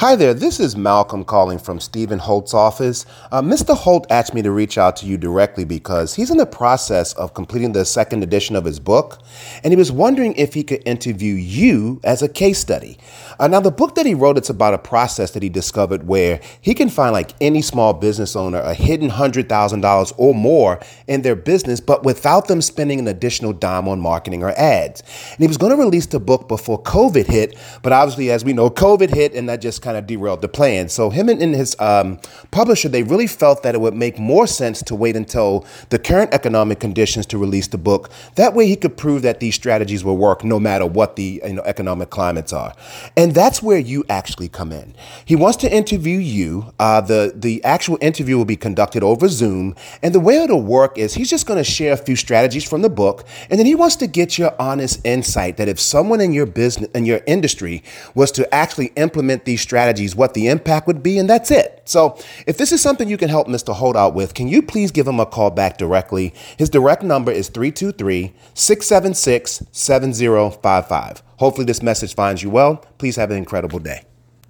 Hi there, this is Malcolm calling from Stephen Holt's office. Mr. Holt asked me to reach out to you directly because he's in the process of completing the second edition of his book, and he was wondering if he could interview you as a case study. Now, the book that he wrote, it's about a process that he discovered where he can find like any small business owner a hidden $100,000 or more in their business, but without them spending an additional dime on marketing or ads. And he was going to release the book before COVID hit, but obviously, as we know, COVID hit and that just kind of derailed the plan. So him and his publisher, they really felt that it would make more sense to wait until the current economic conditions to release the book. That way he could prove that these strategies will work no matter what the economic climates are. And that's where you actually come in. He wants to interview you. The actual interview will be conducted over Zoom. And the way it'll work is he's just going to share a few strategies from the book. And then he wants to get your honest insight that if someone in your business, in your industry, was to actually implement these strategies, what the impact would be, and that's it. So if this is something you can help Mr. Holt out with, can you please give him a call back directly? His direct number is 323-676-7055. Hopefully this message finds you well. Please have an incredible day.